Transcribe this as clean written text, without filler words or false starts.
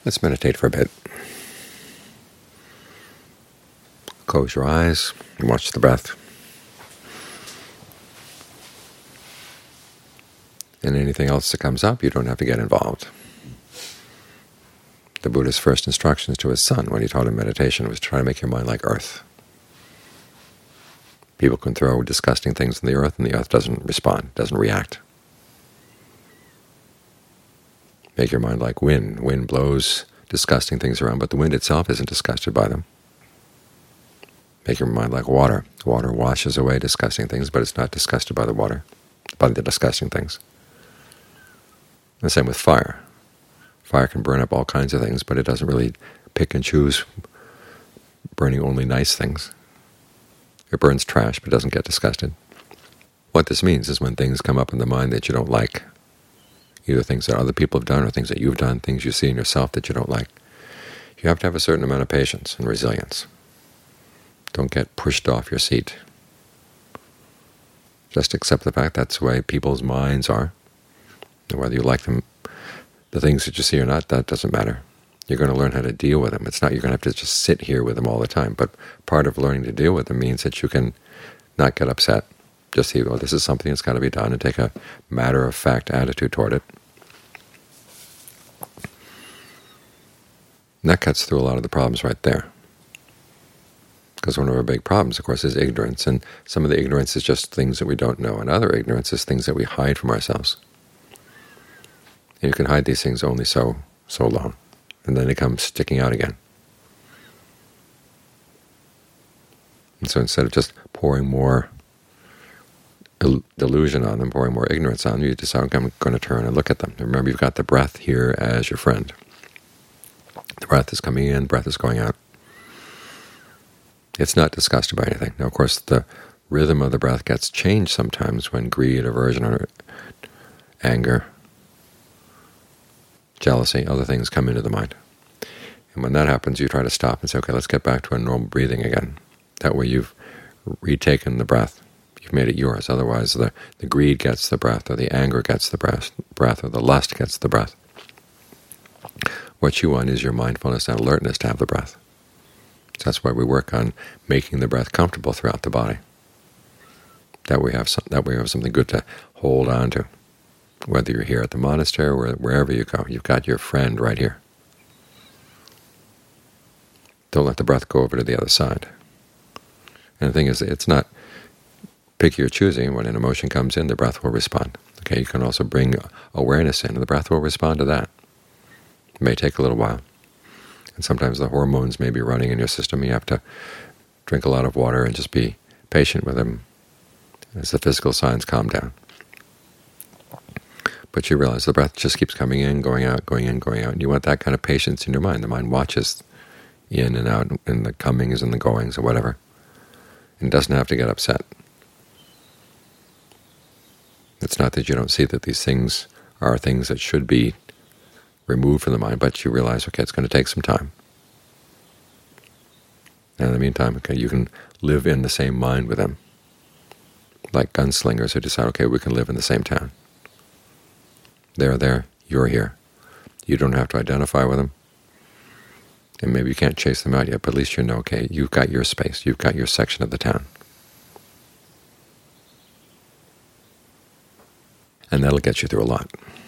Let's meditate for a bit. Close your eyes and watch the breath. And anything else that comes up, you don't have to get involved. The Buddha's first instructions to his son when he taught him meditation was to try to make your mind like earth. People can throw disgusting things in the earth, and the earth doesn't respond, doesn't react. Make your mind like wind. Wind blows disgusting things around, but the wind itself isn't disgusted by them. Make your mind like water. Water washes away disgusting things, but it's not disgusted by the water, by the disgusting things. The same with fire. Fire can burn up all kinds of things, but it doesn't really pick and choose, burning only nice things. It burns trash, but doesn't get disgusted. What this means is when things come up in the mind that you don't like, either things that other people have done or things that you've done, things you see in yourself that you don't like, you have to have a certain amount of patience and resilience. Don't get pushed off your seat. Just accept the fact that's the way people's minds are. And whether you like them, the things that you see or not, that doesn't matter. You're going to learn how to deal with them. It's not you're going to have to just sit here with them all the time. But part of learning to deal with them means that you can not get upset. Just see, well, this is something that's got to be done, and take a matter-of-fact attitude toward it. And that cuts through a lot of the problems right there. Because one of our big problems, of course, is ignorance. And some of the ignorance is just things that we don't know, and other ignorance is things that we hide from ourselves. And you can hide these things only so long, and then they come sticking out again. And so instead of just pouring more delusion on them, pouring more ignorance on them, you decide, okay, I'm going to turn and look at them. And remember, you've got the breath here as your friend. The breath is coming in, breath is going out. It's not disgusted by anything. Now, of course, the rhythm of the breath gets changed sometimes when greed, aversion, or anger, jealousy, other things come into the mind. And when that happens, you try to stop and say, okay, let's get back to a normal breathing again. That way you've retaken the breath. You've made it yours. Otherwise, the greed gets the breath, or the anger gets the breath, or the lust gets the breath. What you want is your mindfulness and alertness to have the breath. So that's why we work on making the breath comfortable throughout the body. That way we have something good to hold on to. Whether you're here at the monastery or wherever you go, you've got your friend right here. Don't let the breath go over to the other side. And the thing is, it's not picky or choosing. When an emotion comes in, the breath will respond. Okay, you can also bring awareness in, and the breath will respond to that. It may take a little while. And sometimes the hormones may be running in your system. You have to drink a lot of water and just be patient with them as the physical signs calm down. But you realize the breath just keeps coming in, going out, going in, going out. And you want that kind of patience in your mind. The mind watches in and out, and the comings and the goings or whatever. And it doesn't have to get upset. It's not that you don't see that these things are things that should be removed from the mind, but you realize, okay, it's going to take some time. And in the meantime, okay, you can live in the same mind with them, like gunslingers who decide, okay, we can live in the same town. They're there, you're here. You don't have to identify with them, and maybe you can't chase them out yet, but at least you know, okay, you've got your space, you've got your section of the town. And that'll get you through a lot.